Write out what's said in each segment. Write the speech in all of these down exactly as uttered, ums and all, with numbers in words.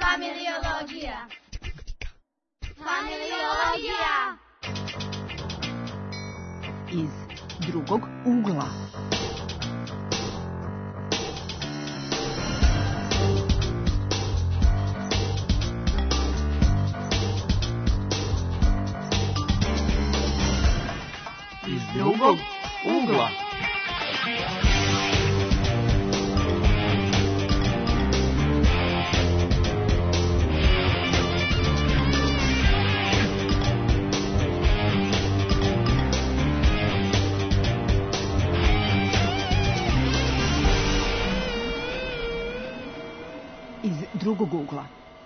Familiologija. Familiologija. Iz drugog ugla. Iz drugog ugla. Drugog ugla.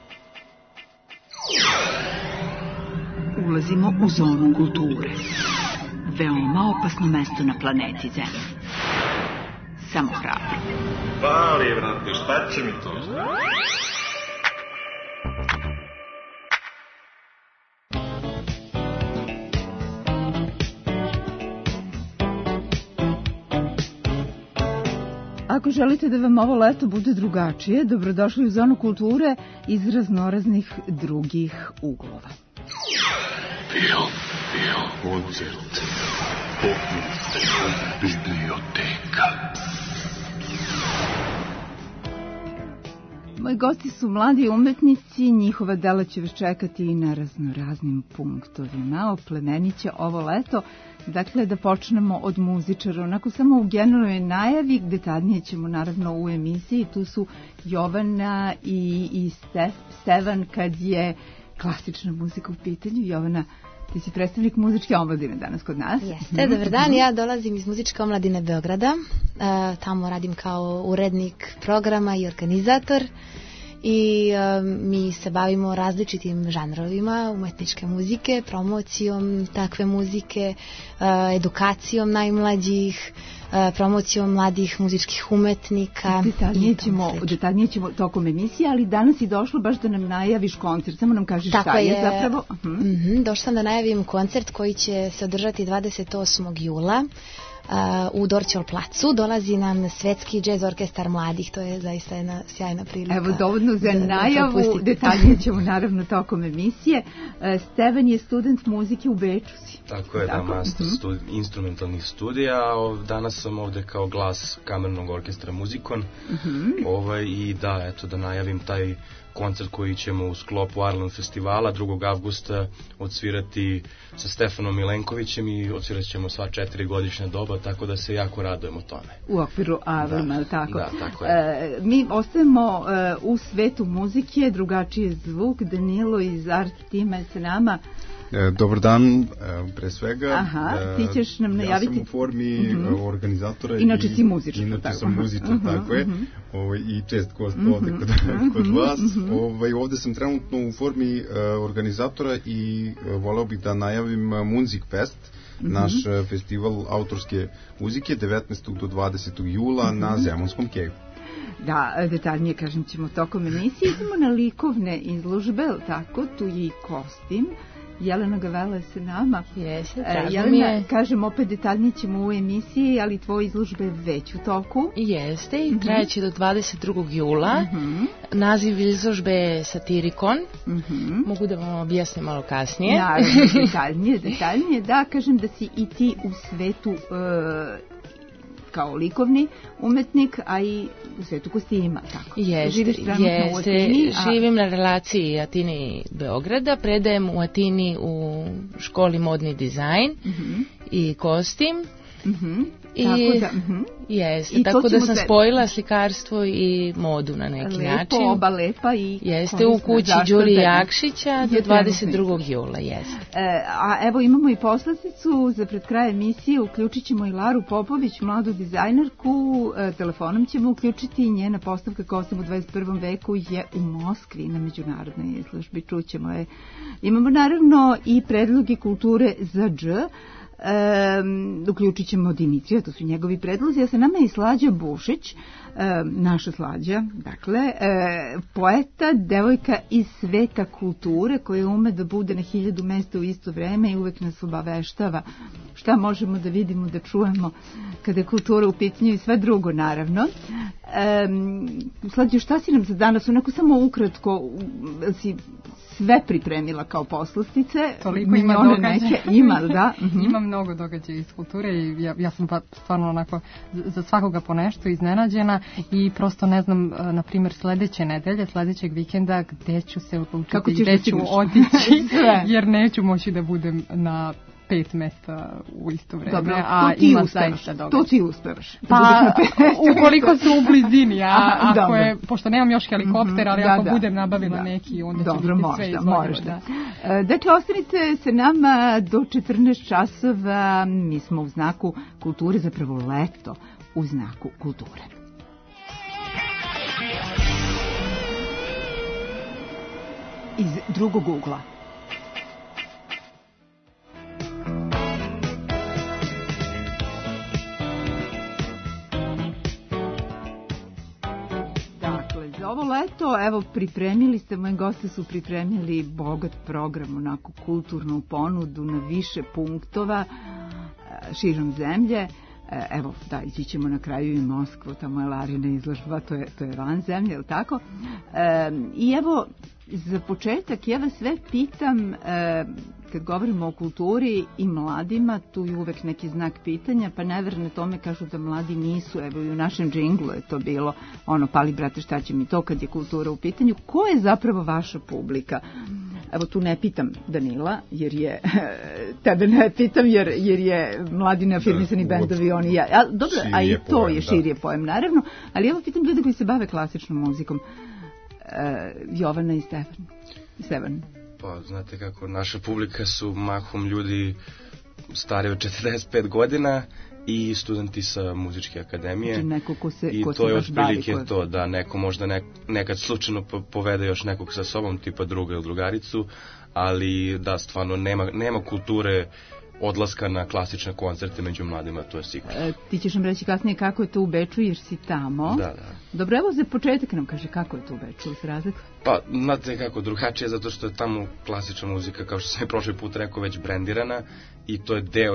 Ulazimo u zonu kulture. Veoma opasno mesto na planeti Zemlji. Samo hrabro. Pali, brate, šta će mi to? Ako želite da vam ovo leto bude drugačije, dobrodošli u zonu kulture iz raznoraznih drugih uglova. Film, film, koncert, biblioteka. Moji gosti su mladi umetnici, njihova dela će vas čekati i na raznoraznim punktovima. Oplemenit će ovo leto. Dakle, da počnemo od muzičara, onako samo u generalnoj najavi, detaljnije ćemo naravno u emisiji. Tu su Jovana i, i Stef, Stevan kad je klasična muzika u pitanju. Jovana, ti si predstavnik muzičke omladine danas kod nas. Jeste, dobar dan, ja dolazim iz muzičke omladine Beograda. E, tamo radim kao urednik programa i organizator. I e, mi se bavimo različitim žanrovima umetničke muzike, promocijom takve muzike, e, edukacijom najmlađih, e, promocijom mladih muzičkih umetnika. Detaljnije ćemo, detaljnije ćemo tokom emisije, ali danas je došlo baš da nam najaviš koncert, samo nam kažeš Tako šta je, je zapravo. Uh-huh. Mm-hmm, došla sam da najavim koncert koji će se održati dvadeset osmog jula. Uh, u Dorćol placu. Dolazi nam Svetski džez orkestar mladih, to je zaista jedna sjajna prilika. Evo, dovoljno za najavu, detaljnije ćemo naravno tokom emisije. Uh, Stevan je student muzike u Beču si. Tako je, Tako? da, master uh-huh. studi, instrumentalnih studija. Danas sam ovde kao glas kamernog orkestra Muzikon. Uh-huh. Ovaj, I da, eto, da najavim taj koncert koji ćemo u sklopu Arlen festivala drugog avgusta odsvirati sa Stefanom Milenkovićem i odsvirat ćemo sva četiri godišnja doba, tako da se jako radujemo tome. U okviru Arlena, da, tako? Da, tako je. E, mi ostajemo e, u svetu muzike, drugačiji zvuk. Danilo iz Art tima je sa nama. E, dobar dan, e, pre svega. Aha, ti ćeš nam najaviti. Ja sam u formi uh-huh. organizatora. Inače si muzičar. Inače tako. sam muzičar, uh-huh. tako je. Uh-huh. Ovaj, I čest gost uh-huh. ovde kod, kod uh-huh. vas. Uh-huh. Ovaj, ovde sam trenutno u formi uh, organizatora i uh, voleo bih da najavim uh, Munzik Fest, uh-huh. naš uh, festival autorske muzike, devetnaestog do dvadesetog jula uh-huh. na Zemunskom keju. Da, detaljnije kažem ćemo tokom emisije. Idemo na likovne izložbe, tako, tu je i kostim. Jelena Gavela je sa nama. Jeste, drago Jelena, mi je. kažem, opet detaljnije ćemo u emisiji, ali tvoja izložba je već u toku. Jeste, i trajeće do dvadeset drugog jula. Uh-huh. Naziv izložbe je Satirikon. Uh-huh. Mogu da vam objasnim malo kasnije. Naravno, detaljnije, detaljnije. Da, kažem da si i ti u svetu uh, kao likovni umetnik, a i u svetu kostima, tako? Jeste, Živiš trenutno jeste. u Atini, a... Živim na relaciji Atine i Beograda, predajem u Atini u školi modni dizajn uh-huh. i kostim. Uh-huh. I, tako da, uh-huh. jeste, I tako da sam se... spojila slikarstvo i modu na neki lepo, način. Lepo, oba lepa i... Jeste, u kući Đurije Jakšića do dvadeset drugog jula, jeste. E, a evo imamo i poslasticu za pred kraj emisije, uključit ćemo i Laru Popović, mladu dizajnerku, e, telefonom ćemo uključiti njena postavka Kostim u dvadeset prvom veku je u Moskvi na međunarodnoj izložbi, čućemo je. Imamo naravno i predloge kulture za dž. Um, uključit ćemo Dimitrija, to su njegovi predlozi, a sa nama je i Slađa Bušić, um, naša Slađa, dakle, um, poeta, devojka iz sveta kulture, koja ume da bude na hiljadu mesta u isto vreme i uvek nas obaveštava šta možemo da vidimo, da čujemo kada je kultura u pitanju i sve drugo, naravno. Um, Slađa, šta si nam za danas, onako samo ukratko, si sve pripremila kao poslastice? Toliko ima događaja. Neke, ima, da? Uh-huh. Ima mnogo događaja iz kulture i ja, ja sam pa stvarno onako za svakoga po nešto iznenađena i prosto ne znam, na primjer, sledeće nedelje, sledećeg vikenda gde ću se odlučiti, gde ću otići, jer neću moći da budem na pet mesta u isto vreme. Dobro, a ima zaista događaja. To ti uspevaš. Pa, ukoliko su u blizini, a ako je, pošto nemam još helikopter, ali da, ako da, budem nabavila da. neki, onda će biti sve izvodljivo. Da. Dakle, ostanite se nama do četrnaest časova, mi smo u znaku kulture, zapravo leto u znaku kulture. Iz drugog ugla. Ovo leto, evo, pripremili ste, moji gosti su pripremili bogat program, onako kulturnu ponudu na više punktova širom zemlje. Evo, da, ići ćemo na kraju i Moskvu, tamo je Larina izložba, to je, to je van zemlje, je li tako? E, I evo, za početak, ja vas sve pitam, e, kad govorimo o kulturi i mladima, tu je uvek neki znak pitanja, pa neverne tome kažu da mladi nisu, evo i u našem džinglu je to bilo, ono, pali brate šta će mi to kad je kultura u pitanju. Ko je zapravo vaša publika? Evo tu ne pitam Danila, jer je, tebe ne pitam, jer, jer je mladi neafirmisani bendovi, oni ja. A, dobro, a i to je širije pojem, naravno, ali evo pitam ljude koji se bave klasičnom muzikom. E, Jovana i Stefan. Stefan. Pa, znate kako, naša publika su mahom ljudi stari od četrdeset pet godina i studenti sa muzičke akademije. Znači neko ko se, i ko to se je baš otprilike bavi. to, da neko možda nek, nekad slučajno povede još nekog sa sobom, tipa druga ili drugaricu, ali da, stvarno nema, nema kulture odlaska na klasične koncerte među mladima, to je sigurno. E, ti ćeš nam reći kasnije kako je to u Beču, jer si tamo. Da, da. Dobro, evo za početak nam kaže kako je to u Beču, se razlikuje? Pa, znate kako, drugačije, zato što je tamo klasična muzika, kao što sam je prošli put rekao, već brendirana i to je deo,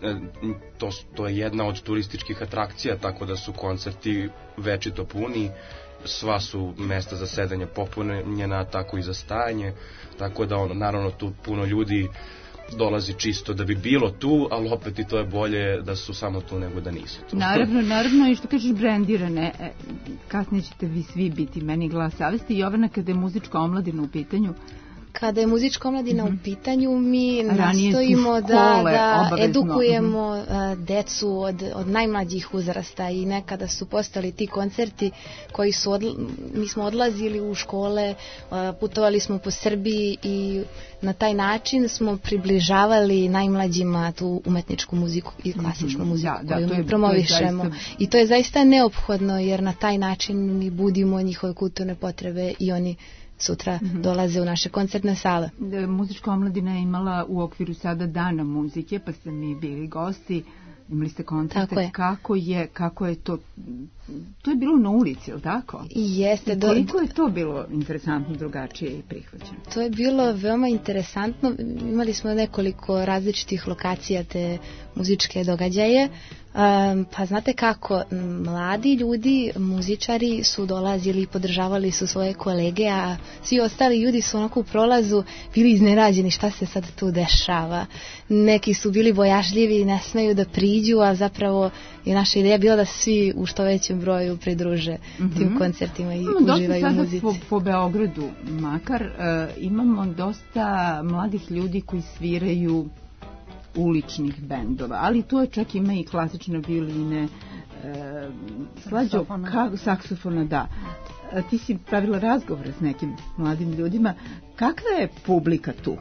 to, to je jedna od turističkih atrakcija, tako da su koncerti večito puni, sva su mesta za sedanje popunjena, tako i za stajanje, tako da ono, naravno tu puno ljudi dolazi čisto da bi bilo tu, ali opet i to je bolje da su samo tu nego da nisu tu. Naravno, naravno, i što kažeš brendirane, e, kasnije ćete vi svi biti meni glas savesti. Jovana, kada je muzička omladina u pitanju? Kada je muzička omladina mm-hmm. u pitanju, mi Ranije nastojimo škole, da, da obavezno. edukujemo mm-hmm. decu od, od najmlađih uzrasta i nekada su postali ti koncerti koji su, odla, mi smo odlazili u škole, putovali smo po Srbiji i na taj način smo približavali najmlađima tu umetničku muziku i klasičnu mm-hmm. muziku da, koju da, mi promovišemo. Zaista... I to je zaista neophodno jer na taj način mi budimo njihove kulturne potrebe i oni sutra mm-hmm. dolaze u naše koncertne sale. Muzička omladina je imala u okviru sada dana muzike, pa ste mi bili gosti, imali ste koncerte. Je. Kako je, kako je to, to je bilo na ulici, je li tako? Jeste. Do... Koliko je to bilo interesantno, drugačije i prihvaćeno? To je bilo veoma interesantno. Imali smo nekoliko različitih lokacija te muzičke događaje. Um, pa znate kako, mladi ljudi, muzičari su dolazili i podržavali su svoje kolege, a svi ostali ljudi su onako u prolazu bili iznenađeni šta se sad tu dešava. Neki su bili bojažljivi i ne smeju da priđu, a zapravo je naša ideja bila da svi u što većem broju pridruže mm-hmm. tim koncertima i imamo uživaju u muzici. Po, po Beogradu makar uh, imamo dosta mladih ljudi koji sviraju uličnih bendova, ali to je čak ima i klasične violine, e, Slađo, ka, saksofona, da. E, ti si pravila razgovore s nekim mladim ljudima. Kakva je publika tu?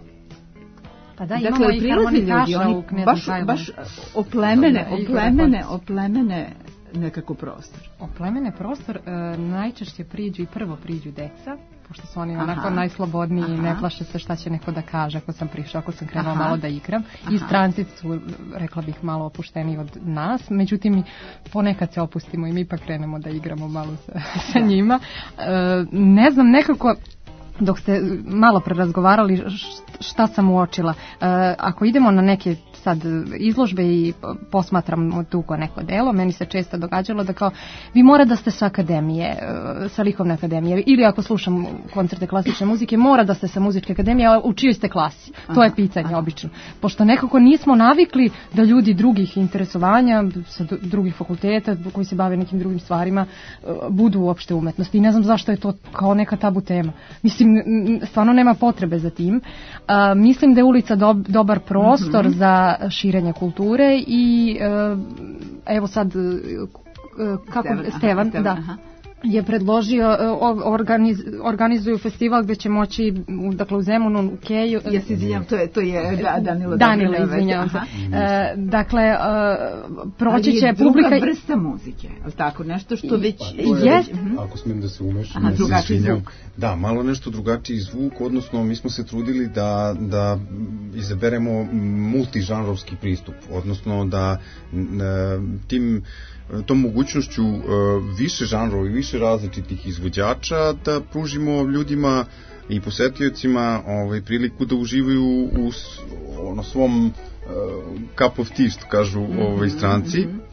Pa da, imamo dakle, i harmonikaša u Knez baš, baš oplemene, oplemene, oplemene nekako prostor. Oplemene prostor, e, najčešće priđu i prvo priđu deca, pošto su oni onako najslobodniji i ne plaše se šta će neko da kaže ako sam prišao, ako sam krenula malo da igram. Aha. I stranci su, rekla bih, malo opušteniji od nas, međutim ponekad se opustimo i mi pa krenemo da igramo malo sa, sa njima. E, ne znam, nekako dok ste malo prerazgovarali šta sam uočila. E, ako idemo na neke sad izložbe i posmatram dugo neko delo, meni se često događalo da kao vi mora da ste sa akademije, sa likovne akademije, ili ako slušam koncerte klasične muzike, mora da ste sa muzičke akademije, a u čijoj ste klasi? To je pitanje obično. Pošto nekako nismo navikli da ljudi drugih interesovanja, sa drugih fakulteta, koji se bave nekim drugim stvarima, budu uopšte umetnosti. I ne znam zašto je to kao neka tabu tema. Mislim, stvarno nema potrebe za tim. A, mislim da je ulica do, dobar prostor mm-hmm. za širenje kulture i evo sad kako Stevan, Stevan, Stevan da aha. je predložio, organiz, organizuju festival gdje će moći, dakle u Zemunu, u Keju. Ja se izvinjam, to je, to je da, Danilo. Danilo, izvinjam se. E, dakle, e, proći će publika... Ali je druga vrsta muzike, ali tako, nešto što već... Pa, je, ako smijem da se umešam, ja se izvinjam. Da, malo nešto drugačiji zvuk, odnosno mi smo se trudili da, da izaberemo multižanrovski pristup, odnosno da tim tom mogućnošću uh, više žanrova i više različitih izvođača da pružimo ljudima i posetiocima ovaj, priliku da uživaju u ono, svom uh, cup of tea, što kažu ovaj, stranci. Uh,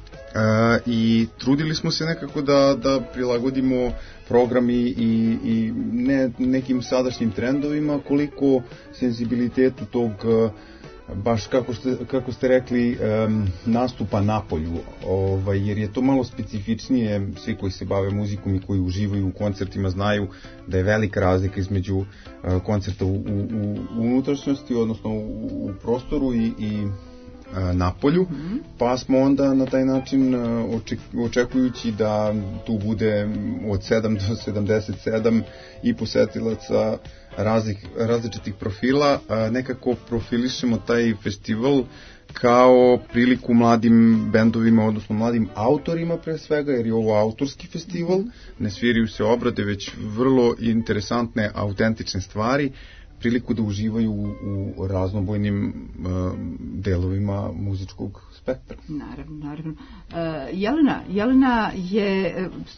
I trudili smo se nekako da, da prilagodimo program i, i ne nekim sadašnjim trendovima, koliko senzibilitetu tog uh, baš kako ste, kako ste rekli um, nastupa napolju, ovaj, jer je to malo specifičnije. Svi koji se bave muzikom i koji uživaju u koncertima znaju da je velika razlika između uh, koncerta u, u, u unutrašnjosti, odnosno u, u prostoru i, i uh, napolju, mm-hmm. pa smo onda na taj način uh, oček, očekujući da tu bude od sedam do sedamdeset sedam i posetilaca razlik, različitih profila, nekako profilišemo taj festival kao priliku mladim bendovima, odnosno mladim autorima pre svega, jer je ovo autorski festival, ne sviraju se obrade, već vrlo interesantne, autentične stvari, priliku da uživaju u, u raznobojnim uh, delovima muzičkog spektra. Naravno, naravno. Uh, Jelena, Jelena je,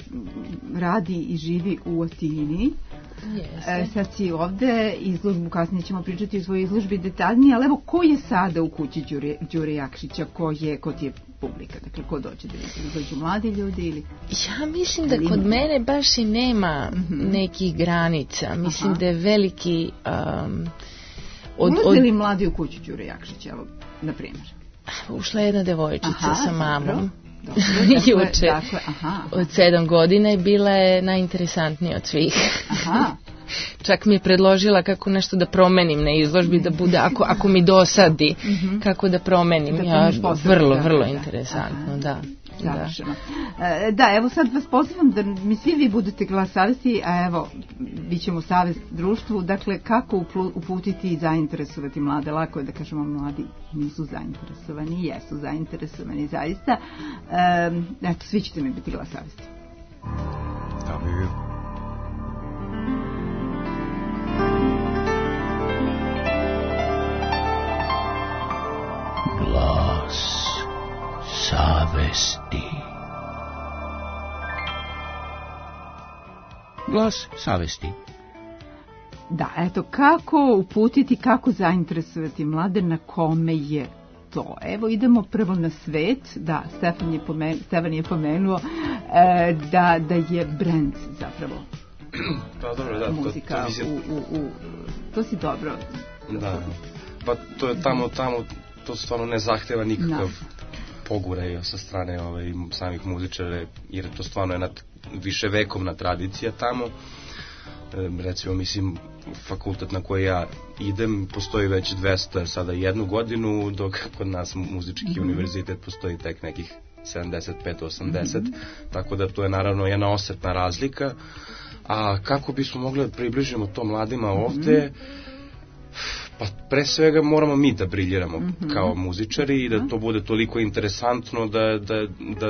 radi i živi u Atini. Yes. Uh, sad si ovde, izložbu, kasnije ćemo pričati o svojoj izložbi detaljnije, ali evo, ko je sada u kući Đure, Đure Jakšića, ko je, ko ti je publika, dakle, ko dođe da vidite, dođu mladi ljudi ili... Ja mislim da kod mene baš i nema mm-hmm. nekih granica, mislim Aha. da je veliki... Um, od, Ulaze li mladi u kuću Đure Jakšića, evo, na primjer? Ušla jedna devojčica Aha, sa mamom. Dobro. Dobro, juče dakle, aha. od sedam godina i bila je najinteresantnija od svih. Aha. Čak mi je predložila kako nešto da promenim na izložbi, da bude, ako, ako mi dosadi, mm-hmm. kako da promenim. Da, ja, vrlo, da, vrlo da, interesantno, da. Da. Da. da, evo sad vas pozivam da mi svi vi budete glas savesti, a evo, vi ćemo savest društvu, dakle, kako uputiti i zainteresovati mlade, lako je da kažemo mladi nisu zainteresovani, jesu zainteresovani zaista. E, eto, svi ćete mi biti glas savesti. Da, mi je. Glas savesti. Glas savesti. Da, eto, kako uputiti, kako zainteresovati mlade, na kome je to? Evo, idemo prvo na svet. Da, Stefan je, pomen, Stefan je pomenuo e, da, da je brand zapravo pa, dobro, da, muzika to, to, mislim... u, u, u, to si dobro. Da, pa to je tamo, tamo, to stvarno ne zahteva nikakav no. poguraj sa strane ovaj, samih muzičara, jer to stvarno je nad, više vekovna tradicija tamo. E, recimo, mislim, fakultet na koji ja idem postoji već dvesta, sada jednu godinu, dok kod nas muzički mm-hmm. univerzitet postoji tek nekih sedamdeset pet osamdeset, mm-hmm. tako da to je naravno jedna osetna razlika. A kako bismo mogli da približimo to mladima ovde, pa pre svega moramo mi da briljiramo mm-hmm. kao muzičari i da to bude toliko interesantno da, da, da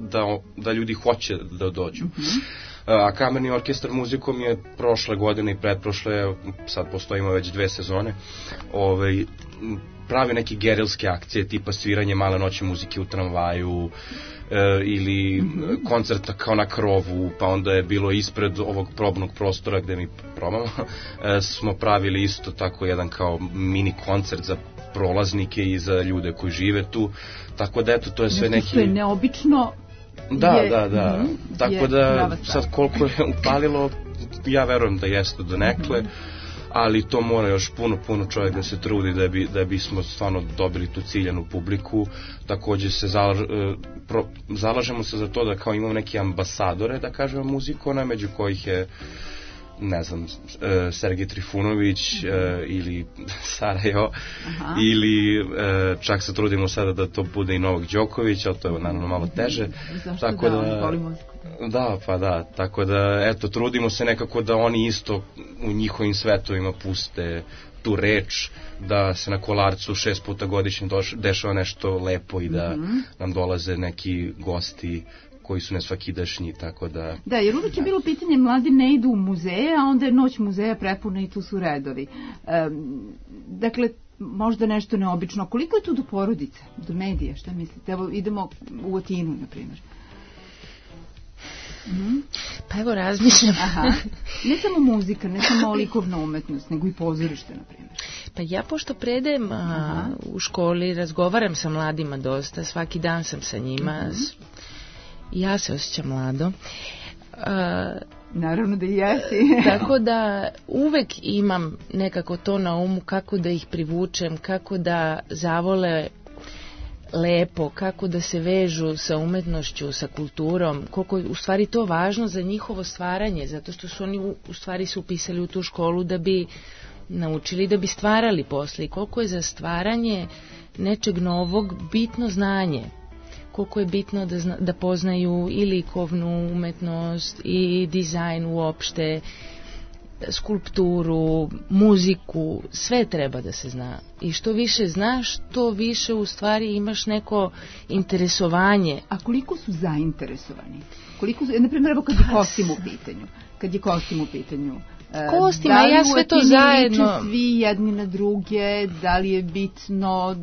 da, da ljudi hoće da dođu. Mm-hmm. A Kamerni orkestar muzikom je prošle godine i pretprošle, sad postojimo već dve sezone, ovaj, pravi neke gerilske akcije tipa sviranje Male noći muzike u tramvaju, e, ili mm-hmm. koncerta kao na krovu, pa onda je bilo ispred ovog probnog prostora gde mi probamo, e, smo pravili isto tako jedan kao mini koncert za prolaznike i za ljude koji žive tu, tako da eto to je sve neki... Nešto je neobično... Da, je, da, da, mm, tako da sad koliko je upalilo, ja verujem da jeste do nekle, mm-hmm. ali to mora još puno, puno čovjek da se trudi da bi, da bismo stvarno dobili tu ciljanu publiku. Takođe se zalaž, pro, zalažemo se za to da kao imamo neke ambasadore, da kažemo, muzikona, među kojih je, ne znam, Sergej Trifunović, ili Sarajevo, aha. ili čak se trudimo sada da to bude i Novak Đoković, ali to je naravno malo teže. Zašto tako da, da voli muziku? Da, pa da, tako da, eto, trudimo se nekako da oni isto u njihovim svetovima puste tu reč, da se na Kolarcu šest puta godišnje doš, dešava nešto lepo i da mm-hmm. nam dolaze neki gosti koji su nesvakidašnji, tako da... Da, jer uvijek je bilo pitanje, mladi ne idu u muzeje, a onda je noć muzeja prepuna i tu su redovi. Um, dakle, možda nešto neobično. Koliko je tu do porodice, do medija, šta mislite? Evo, idemo u Atinu, na primjer. Mm-hmm. Pa evo razmišljam. Aha. Ne samo muzika, ne samo likovna umetnost, nego i pozorište, na primjer. Pa ja pošto predajem a, u školi, razgovaram sa mladima dosta, svaki dan sam sa njima, mm-hmm. ja se osjećam mlado. A, naravno da i jesi. Tako da uvek imam nekako to na umu, kako da ih privučem, kako da zavole lepo, kako da se vežu sa umetnošću, sa kulturom, koliko je u stvari to važno za njihovo stvaranje, zato što su oni u, u stvari se upisali u tu školu da bi naučili, da bi stvarali posle, i koliko je za stvaranje nečeg novog bitno znanje, koliko je bitno da, zna, da poznaju i likovnu umetnost i dizajn uopšte, skulpturu, muziku, sve treba da se zna. I što više znaš, to više u stvari imaš neko interesovanje. A koliko su zainteresovani? Koliko su, na primjer, evo kad je kostim u pitanju, kad je kostim u pitanju, kostima, da ja sve to zajedno... svi jedni na druge, da li je bitno...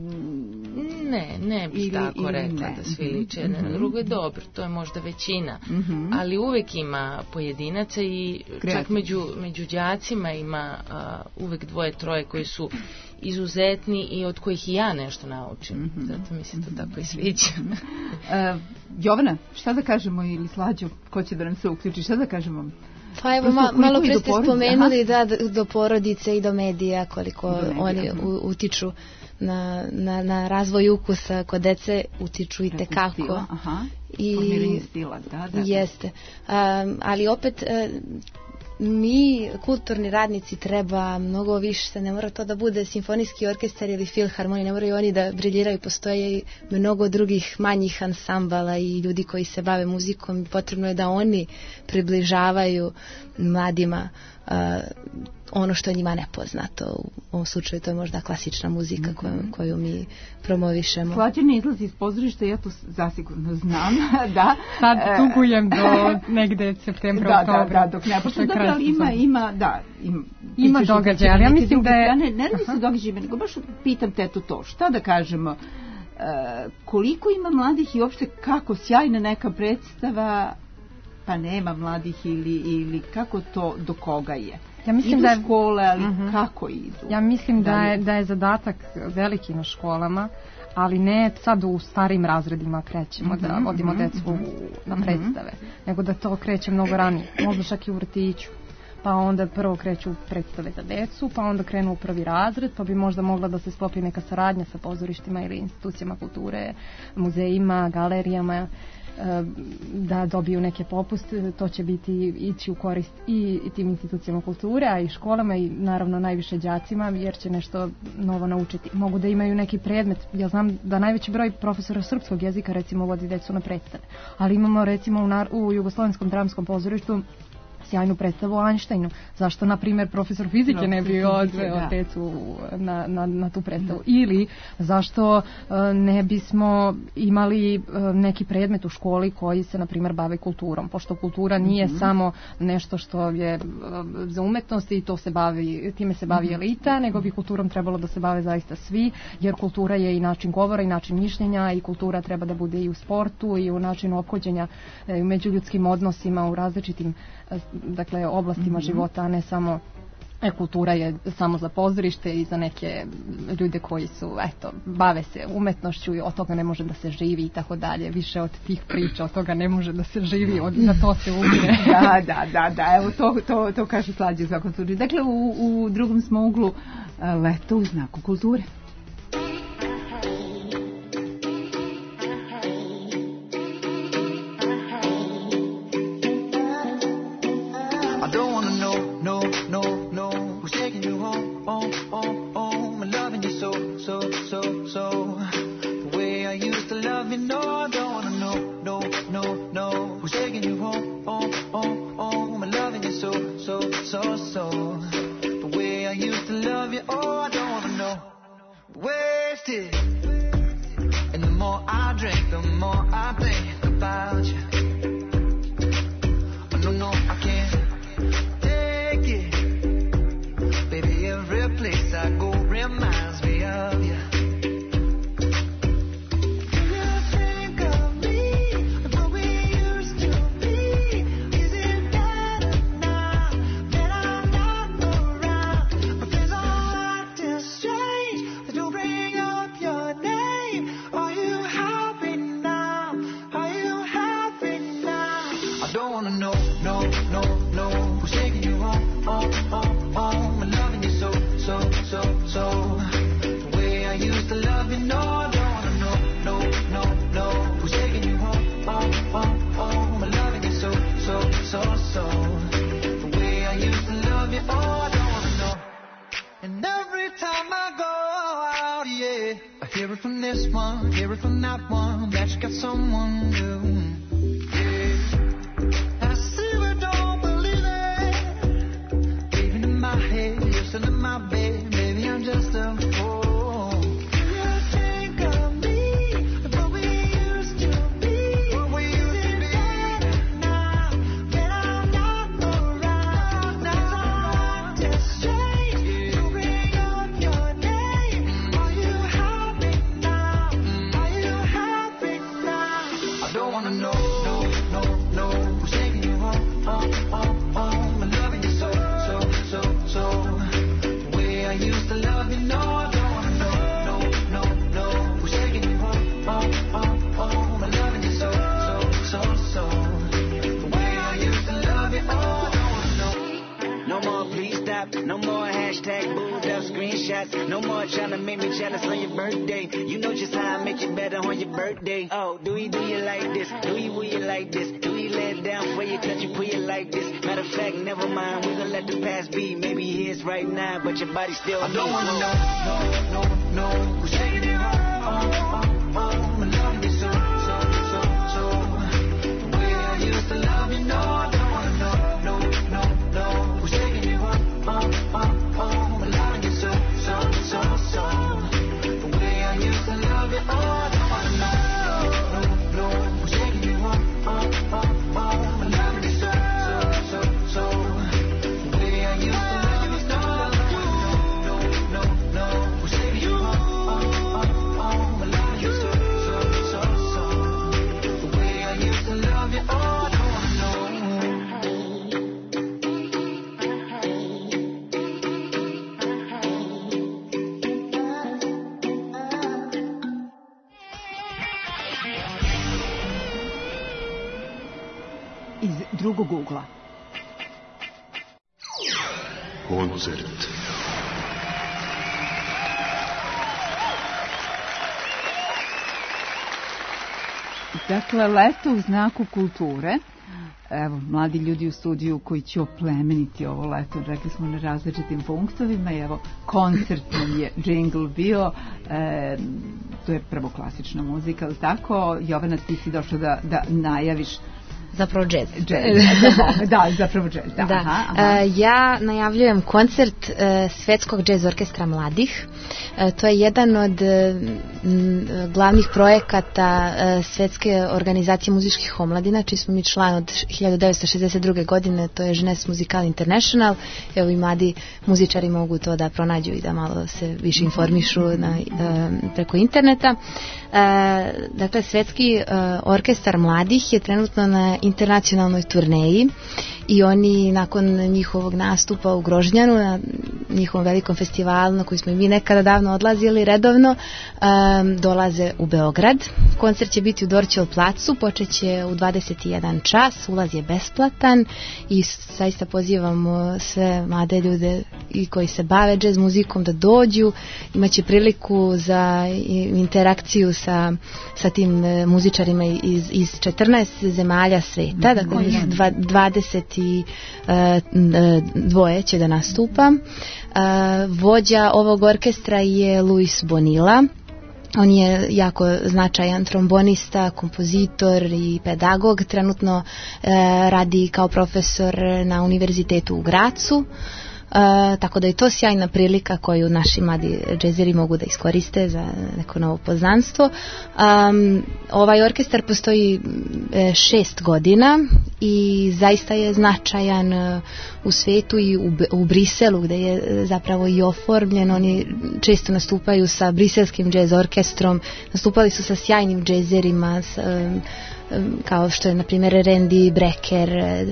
Ne, ne bih tako rekla ne. Da svi liče jedne mm-hmm. na druge, dobro, to je možda većina, mm-hmm. ali uvek ima pojedinaca i kreativno. Čak među, među đacima ima uh, uvek dvoje, troje koji su izuzetni i od kojih i ja nešto naučim, mm-hmm. zato mi se to tako i sviđa. uh, Jovana, šta da kažemo, ili Slađo, ko će da nam se uključi, šta da kažemo? Pa evo, ma, malo pre ste spomenuli da, do porodice i do medija, koliko do medija, oni u, utiču na, na, na razvoj ukusa kod dece, utiču i tekako. Aha, i formiranje stila, da, da. Jeste. Um, ali opet... Um, mi, kulturni radnici, treba mnogo više, ne mora to da bude simfonijski orkestar ili filharmonija, ne moraju oni da briljiraju, postoje i mnogo drugih manjih ansambala i ljudi koji se bave muzikom, potrebno je da oni približavaju mladima uh, ono što je njima nepoznato. U ovom slučaju to je možda klasična muzika koju, koju mi promovišemo. Slađa ne izlazi iz pozorišta, ja to zasigurno znam, da. Sad tugujem do negde septembra, da, oktobra. Da, da, dok ne počne, dobro, ali ima, ima, da. Ima, ima događaja, ali ja mislim da je... Ne, ne radi se događajima, nego baš pitam tetu to, šta da kažemo, uh, koliko ima mladih i uopšte kako sjajna neka predstava, pa nema mladih ili, ili kako to, do koga je? Ja mislim idu da je, škole, ali uh-huh. kako idu? Ja mislim da je, da je zadatak veliki na školama, ali ne sad u starim razredima krećemo uh-huh, da vodimo uh-huh, decu uh-huh. na predstave, uh-huh. nego da to kreće mnogo ranije, možda čak i u vrtiću. Pa onda prvo kreću predstave za decu, pa onda krenu u prvi razred, pa bi možda mogla da se sklopi neka saradnja sa pozorištima ili institucijama kulture, muzejima, galerijama, da dobiju neke popuste, to će biti ići u korist i, i tim institucijama kulture, a i školama i naravno najviše đacima, jer će nešto novo naučiti. Mogu da imaju neki predmet, ja znam da najveći broj profesora srpskog jezika recimo vodi decu na predstave, ali imamo recimo u, nar- u Jugoslovenskom dramskom pozorištu sjajnu predstavu o Einsteinu. Zašto, na primjer, profesor fizike ne bi odveo decu na, na, na tu predstavu? Ili zašto ne bismo imali neki predmet u školi koji se, na primjer, bave kulturom? Pošto kultura nije mm-hmm. samo nešto što je za umetnost i to se bavi, time se bavi elita, nego bi kulturom trebalo da se bave zaista svi, jer kultura je i način govora i način mišljenja i kultura treba da bude i u sportu i u načinu ophođenja u međuljudskim odnosima u različitim dakle oblastima mm-hmm. života, a ne samo e, kultura je samo za pozorište i za neke ljude koji su eto bave se umetnošću i od toga ne može da se živi i tako dalje. Više od tih priča od toga ne može da se živi, od na to se umire. da, da, da, da, evo to to to kaže Slađe za kulturu. Dakle u u drugom smo uglu leto u znaku kulture. Your body still I don't wanna know, no, no, no, who's taking you home, oh, oh, oh, I'm loving you so, so, so, so, the way I used to love you, no, I don't wanna know, no, no, no, who's taking you home, oh, oh, oh, I'm loving you so, so, so, so, the way I used to love you, oh, I don't wanna know, no, no, who's taking you home, oh, oh, oh, I'm loving you so, so, so, so, the way I used to love you. Drugog ugla. Koncert. Dakle, leto u znaku kulture. Evo, mladi ljudi u studiju koji će oplemeniti ovo leto, rekli smo na različitim punktovima i evo, koncert nam je džingl bio, e, to je prvo klasična muzika, ali tako, Jovana, ti si došla da, da najaviš Zapravo džez. Džez, da, zapravo džez. Da, da. Aha, aha. Uh, ja najavljujem koncert uh, Svetskog džez orkestra mladih. Uh, to je jedan od uh, glavnih projekata uh, Svetske organizacije muzičkih omladina, čiji smo mi član od hiljadu devetsto šezdeset druge. godine, to je Jeunesse Musicale International. Evo i mladi muzičari mogu to da pronađu i da malo se više informišu na, uh, preko interneta. Uh, dakle, Svetski uh, orkestar mladih je trenutno na internacionalnoj turneji i oni nakon njihovog nastupa u Grožnjanu na njihovom velikom festivalu na koji smo i mi nekada davno odlazili redovno, um, dolaze u Beograd. Koncert će biti u Dorćol placu, počeće u dvadeset jedan čas, ulaz je besplatan i zaista pozivamo sve mlade ljude i koji se bave džez muzikom da dođu, imaće priliku za interakciju sa, sa tim muzičarima iz, iz četrnaest zemalja sveta, dakle njih dvadeset i dvoje će da nastupa. Vođa ovog orkestra je Luis Bonilla. On je jako značajan trombonista, kompozitor i pedagog. Trenutno radi kao profesor na univerzitetu u Gracu. Uh, tako da je to sjajna prilika koju naši mladi džezeri mogu da iskoriste za neko novo poznanstvo. Um, ovaj orkestar postoji e, šest godina i zaista je značajan uh, u svetu i u, u Briselu gde je zapravo i oformljen. Oni često nastupaju sa briselskim džez orkestrom, nastupali su sa sjajnim džezerima, s, um, kao što je na primjer Randy Brecker,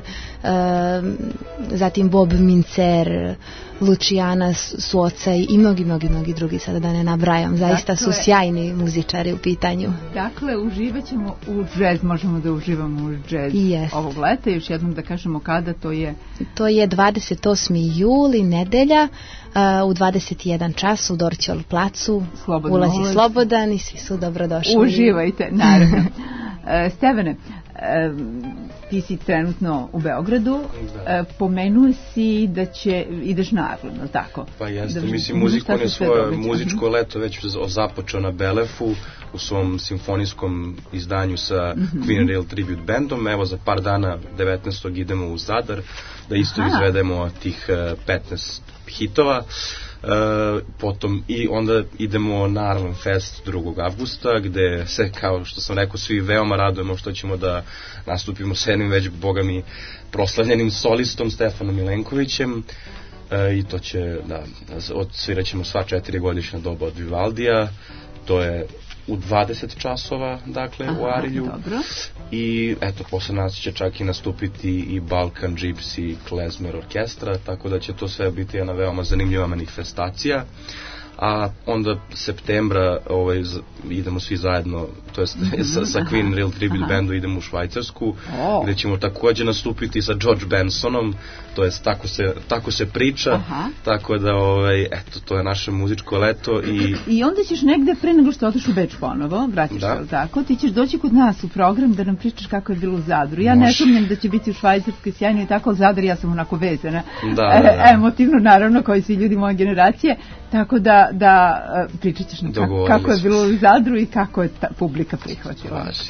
zatim Bob Mincer, Luciana Suoca i mnogi, mnogi, mnogi drugi, sada da ne nabrajam. Zaista dakle, su sjajni muzičari u pitanju. Dakle, uživat ćemo u džez, možemo da uživamo u džez yes. ovog leta. Još jednom da kažemo kada to je. To je dvadeset osmi juli, nedelja, uh, u dvadeset jedan čas u Dorćol placu. Slobodno ulaz je ulaz. slobodan i svi su dobrodošli. Uživajte, naravno. Uh, Stevane, uh, ti si trenutno u Beogradu, da. uh, pomenuo si da će, ideš na Arlem, tako? Pa jeste, da, mislim, muzikon je svoje muzičko leto već započeo na Belefu u svom simfonijskom izdanju sa mm-hmm. Queen Rail Tribute Bandom. Evo za par dana, devetnaestog idemo u Zadar da isto Aha. izvedemo tih uh, petnaest hitova. Uh, potom i onda idemo na Arlen Fest drugog avgusta gde se, kao što sam rekao, svi veoma radujemo što ćemo da nastupimo s jednim već bogami proslavljenim solistom Stefanom Milenkovićem. Uh, i to će, da, odsvirat ćemo sva četiri godišnja doba od Vivaldija. To je u dvadeset časova, dakle, Aha, u Arilju. Dobro. I eto, posle nas će čak i nastupiti i Balkan Gypsy Klezmer orkestra, tako da će to sve biti jedna veoma zanimljiva manifestacija. A onda septembra ovaj, idemo svi zajedno, to jest mm-hmm. sa, sa Queen Rail Tribute Aha. Bandu idemo u Švajcarsku, oh. gde ćemo takođe nastupiti sa George Bensonom, to jest tako se, tako se priča, Aha. tako da ovaj, eto, to je naše muzičko leto. I, I onda ćeš negde pre nego što otiš u Beč ponovo, vratiš da. se tako, ti ćeš doći kod nas u program da nam pričaš kako je bilo u Zadru. Ja Može. ne sumnjam da će biti u Švajcarskoj sjajno i tako, Zadar ja sam onako vezana, da, da, da. E, emotivno naravno, koji svi ljudi moje generacije, tako da da pričat ćeš nam kako, kako je bilo u Zadru i kako je ta publika prihvatila. Važi.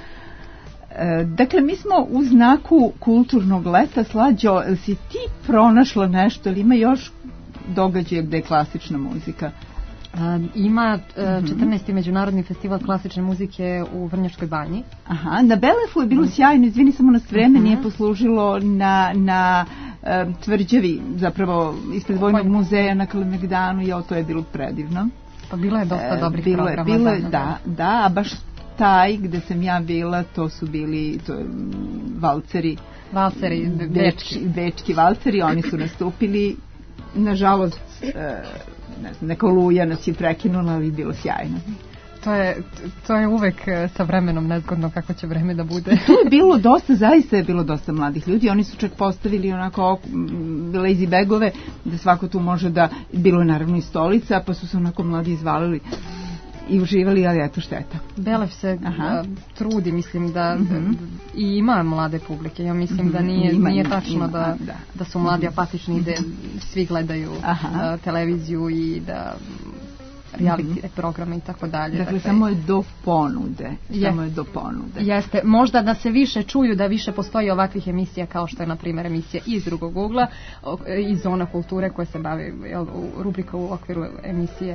E, dakle, mi smo u znaku kulturnog leta. Slađo, si ti pronašla nešto ili ima još događaja gde je klasična muzika? Um, ima uh, četrnaesti međunarodni festival klasične muzike u Vrnjačkoj banji. Aha, na Belefu je bilo sjajno, izvini, samo nas vreme uh-huh. nije poslužilo na, na um, tvrđavi, zapravo ispred Vojnog muzeja na Kalemegdanu, jo, to je bilo predivno. Pa bilo je dosta dobrih bilo, programa. Bilo je, da, da, a baš taj gde sam ja bila, to su bili to, valceri. Valceri, bečki. Bečki valceri, oni su nastupili, nažalost, e, ne znam, neka oluja nas je prekinula, ali bilo sjajno. To je, to je uvek sa vremenom nezgodno kako će vreme da bude. Tu je bilo dosta, zaista je bilo dosta mladih ljudi. Oni su čak postavili onako lazy bagove da svako tu može da, bilo je naravno i stolica, pa su se onako mladi izvalili i uživali, ali eto šteta. Belef se a, trudi, mislim da mm-hmm. i ima mlade publike. Ja mislim mm-hmm. da nije, ima, nije tačno ima, da, da. da su mladi apatični, da svi gledaju a, televiziju i da reality mm-hmm. programe i tako dalje. Dakle, samo je do ponude. Je, samo je do ponude. Jeste. Možda da se više čuju, da više postoji ovakvih emisija kao što je, na primjer, emisija iz drugog ugla, iz Zona kulture koje se bavi, jel, rubrika u okviru emisije,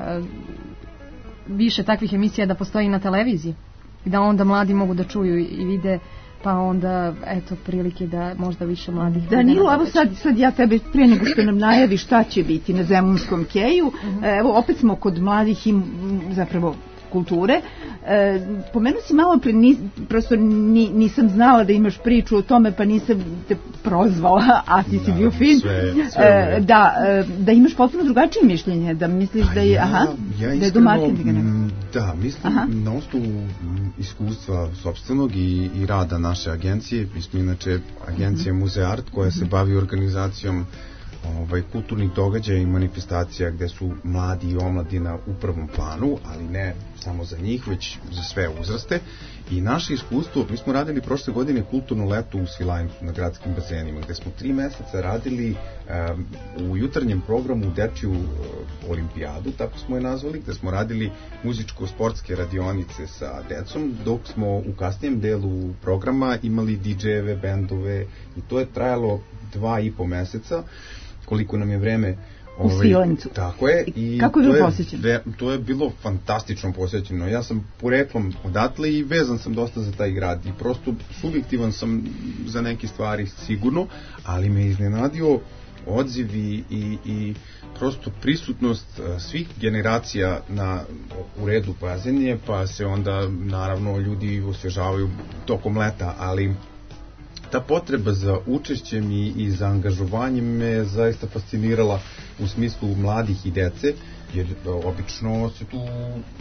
više takvih emisija da postoji na televiziji i da onda mladi mogu da čuju i vide, pa onda, eto, prilike da možda više mladih... Danilo, evo sad, sad ja tebe, prije nego što nam najavi šta će biti na Zemunskom keju, uh-huh. evo, opet smo kod mladih i zapravo kulture. E, pomenu si malo pre, nis, prosto ni, nisam znala da imaš priču o tome, pa nisam te prozvala, a ti si bio fin. Sve, sve e, da, e, da imaš potpuno drugačije mišljenje, da misliš a da je, ja, aha, ja da je do marketinga. Da, mislim aha. na osnovu iskustva sopstvenog i, i rada naše agencije, mi smo inače agencija mm-hmm. Muzej Art koja se bavi organizacijom ovaj, kulturnih događaja i manifestacija gde su mladi i omladina u prvom planu, ali ne samo za njih, već za sve uzraste. I naše iskustvo, mi smo radili prošle godine kulturno leto u Svilajncu na gradskim bazenima, gde smo tri meseca radili um, u jutarnjem programu dečiju uh, olimpijadu, tako smo je nazvali, gde smo radili muzičko-sportske radionice sa decom, dok smo u kasnijem delu programa imali didžejeve, bendove i to je trajalo dva i po meseca, koliko nam je vreme u Svilajncu. Tako je. I kako je bilo posjećeno? To je bilo fantastično posjećeno. Ja sam poreklom odatle i vezan sam dosta za taj grad i prosto subjektivan sam za neke stvari sigurno, ali me iznenadio odziv i, i, i prosto prisutnost svih generacija na, u redu bazenje, pa se onda naravno ljudi osvježavaju tokom leta, ali ta potreba za učešćem i, i za angažovanjem me zaista fascinirala u smislu mladih i dece, jer obično se tu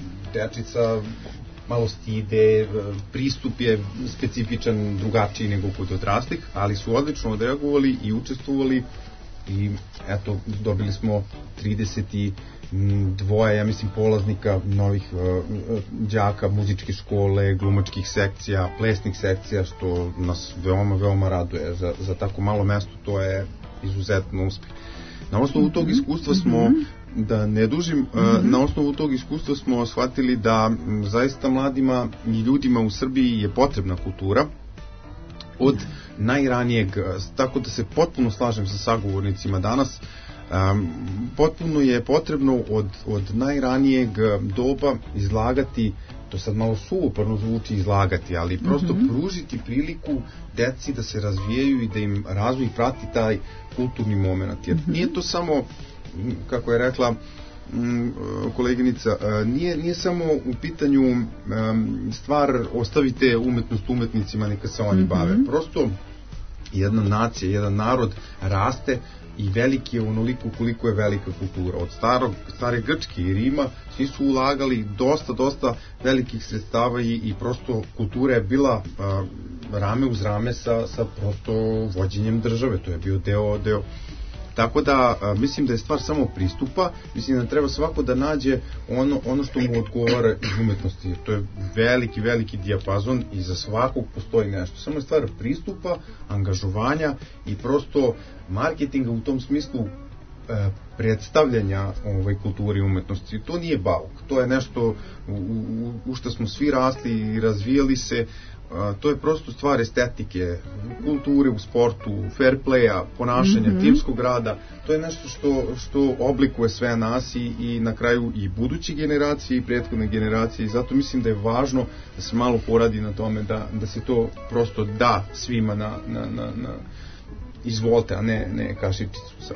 dečica malo stide, pristup je specifičan, drugačiji nego kod odraslih, ali su odlično odreagovali i učestvovali i eto, dobili smo trideset dva, ja mislim, polaznika novih uh, đaka muzičke škole, glumačkih sekcija, plesnih sekcija, što nas veoma, veoma raduje. Za, za tako malo mesto to je izuzetno uspeh. Na osnovu tog iskustva smo, da ne dužim, uh, na osnovu tog iskustva smo shvatili da m, zaista mladima i ljudima u Srbiji je potrebna kultura od najranijeg, tako da se potpuno slažem sa sagovornicima danas. Um, potpuno je potrebno od, od najranijeg doba izlagati, to sad malo suvoparno zvuči izlagati, ali prosto mm-hmm. pružiti priliku deci da se razvijaju i da im razvoj prati taj kulturni moment. Jer mm-hmm. nije to samo, kako je rekla m, koleginica, nije, nije samo u pitanju um, stvar ostavite umetnost umetnicima, neka se oni mm-hmm. bave. Prosto jedna nacija, jedan narod raste i veliki je onoliko koliko je velika kultura. Od starog, stare Grčke i Rima svi su ulagali dosta, dosta velikih sredstava i, i prosto kultura je bila a, rame uz rame sa, sa prosto vođenjem države. To je bio deo, deo. Tako da a, mislim da je stvar samo pristupa, mislim da treba svako da nađe ono, ono što mu odgovara iz umetnosti. To je veliki, veliki dijapazon i za svakog postoji nešto. Samo je stvar pristupa, angažovanja i prosto marketinga u tom smislu e, predstavljanja ovaj, kulturi i umetnosti. To nije bauk, to je nešto u, u, u što smo svi rasli i razvijali se. A, to je prosto stvar estetike, kulture u sportu, fair playa, ponašanja, mm-hmm. timskog rada. To je nešto što, što oblikuje sve nas i, i na kraju i buduće generacije i prethodne generacije i zato mislim da je važno da se malo poradi na tome da, da se to prosto da svima na, na, na, na izvolite, a ne, ne kašičicu sam.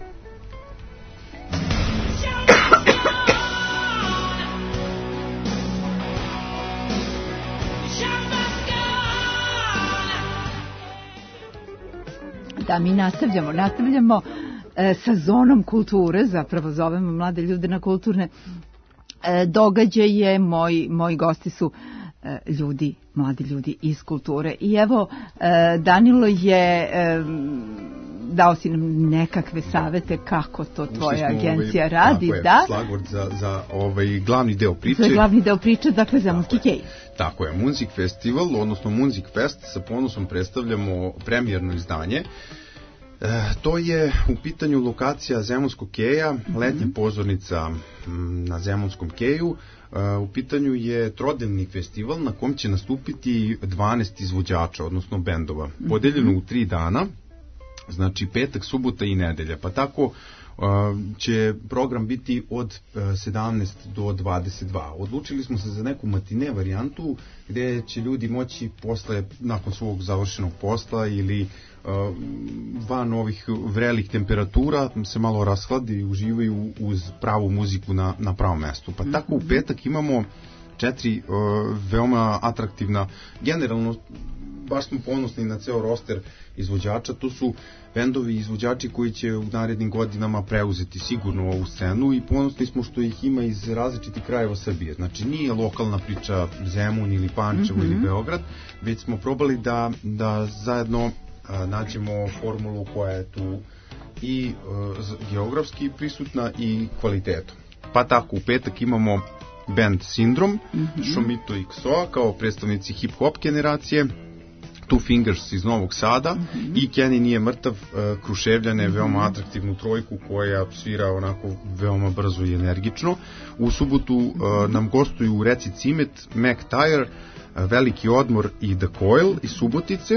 Da, mi nastavljamo, nastavljamo e, sa zonom kulture, zapravo zovemo mlade ljude na kulturne e, događaje, moji, moji gosti su e, ljudi, mladi ljudi iz kulture. I evo, e, Danilo je e, dao si nam nekakve savete kako to tvoja agencija ovaj, radi. Tako je, da? slagvord za, za ovaj glavni deo priče. Za glavni deo priče, dakle Zemunski kej. Tako je, Music Festival, odnosno Music Fest, sa ponosom predstavljamo premijerno izdanje. E, to je u pitanju lokacija Zemunskog keja, mm-hmm. letnja pozornica m, na Zemunskom keju. E, u pitanju je trodelni festival na kom će nastupiti dvanaest izvođača, odnosno bendova, mm-hmm. podeljeno u tri dana, znači petak, subota i nedelja. Pa tako uh, će program biti od uh, sedamnaest do dvadeset dva. Odlučili smo se za neku matine varijantu gde će ljudi moći posle, nakon svog završenog posla ili uh, van ovih vrelih temperatura se malo rashladi i uživaju uz pravu muziku na, na pravom mestu. Pa tako u petak imamo četiri uh, veoma atraktivna, generalno baš smo ponosni na ceo roster izvođača. To su bendovi i izvođači koji će u narednim godinama preuzeti sigurno ovu scenu i ponosni smo što ih ima iz različitih krajeva Srbije. Znači nije lokalna priča Zemun ili Pančevo mm-hmm. ili Beograd, već smo probali da, da zajedno a, nađemo formulu koja je tu i a, geografski prisutna i kvalitetom. Pa tako u petak imamo band Sindrom, mm-hmm. Šomito i Ksoa kao predstavnici hip-hop generacije, Two Fingers iz Novog Sada mm-hmm. i Kenny nije mrtav, uh, Kruševljane, mm-hmm. veoma atraktivnu trojku koja svira onako veoma brzo i energično. U subotu uh, nam gostuju u Reci Cimet, Mac Tire, uh, Veliki odmor i The Coil iz Subotice.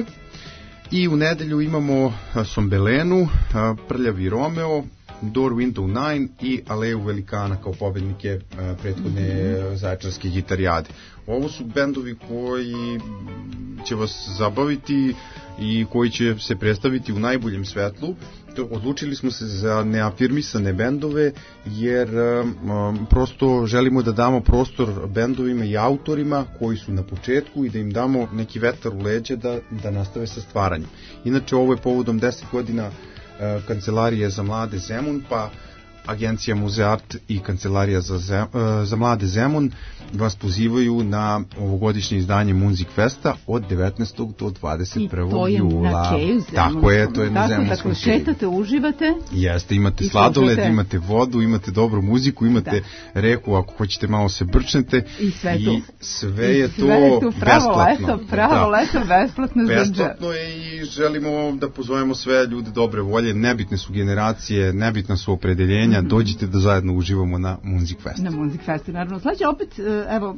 I u nedelju imamo uh, Sombelenu, uh, Prljavi Romeo, Door Window nine i Aleju Velikana kao pobednike uh, prethodne mm-hmm. zaječarske gitarijade. Ovo su bendovi koji će vas zabaviti i koji će se predstaviti u najboljem svetlu. Odlučili smo se za neafirmisane bendove jer um, prosto želimo da damo prostor bendovima i autorima koji su na početku i da im damo neki vetar u leđa da, da nastave sa stvaranjem. Inače ovo je povodom deset godina uh, Kancelarije za mlade Zemun, pa Agencija Muzeart i Kancelarija za, Zem, uh, za mlade Zemun vas pozivaju na ovogodišnje izdanje Muzik Festa od devetnaestog do dvadeset prvog jula. I to je na Keju Zemunskom. Tako je, to je na Zemunskom Keju. Dakle, šetate, uživate. Jeste, imate sladoled, imate vodu, imate dobru muziku, imate da. reku, ako hoćete malo se brčnete. I sve I sve je I sve to tu pravo besplatno. Leto, pravo da. leto, besplatno za džep. Besplatno je i želimo da pozovemo sve ljude dobre volje, nebitne su generacije, nebitna su opredeljenja, mm-hmm. dođite da zajedno uživamo na Muzik Festu. Na Muzik Festu, naravno. Slađe, opet, evo,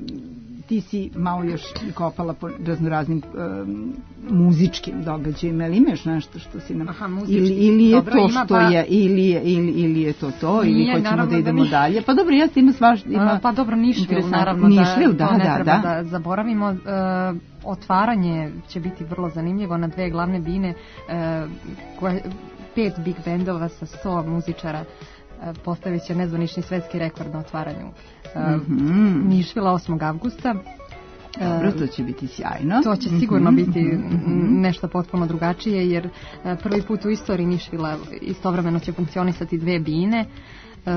ti si malo još kopala po raznoraznim um, muzičkim događajima, ali imaš nešto što si nam... Aha, ili, ili je dobro, to što pa... je, ili je, ili, ili je to to, Nije, ili hoćemo da idemo da mi... dalje. Pa dobro, jeste, ima svaš... Ima... Pa dobro, Nišvil, naravno, Nišvil, da, da, to ne da, treba da. da zaboravimo. Uh, otvaranje će biti vrlo zanimljivo na dve glavne bine, uh, koje, pet big bandova sa sto muzičara postavit će nezvanični svetski rekord na otvaranju mm-hmm. Nišvila osmog avgusta. Dobro, to će biti sjajno. To će sigurno mm-hmm. biti mm-hmm. nešto potpuno drugačije, jer prvi put u istoriji Nišvila istovremeno će funkcionisati dve bine. Uh,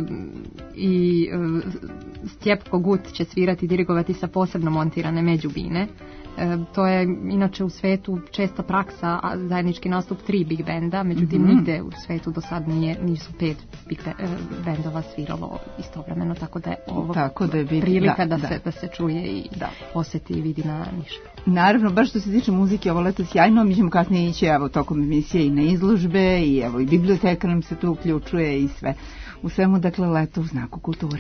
i uh, Stjepko Gut će svirati i dirigovati sa posebno montirane međubine. Uh, to je inače u svetu česta praksa, a zajednički nastup tri big benda, međutim mm-hmm. nigde u svetu do sad nije, nisu pet big bendova sviralo istovremeno, tako da je ovo tako da je vidi, prilika da, da, da. Se, da se čuje i da. osjeti i vidi na Nišu. Naravno, baš što se tiče muzike, ovo leto sjajno, mi ćemo kasnije ići evo, tokom emisije i na izložbe i evo i biblioteka nam se tu uključuje i sve. U svemu, dakle, leto u znaku kulture.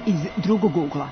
iz drugog ugla.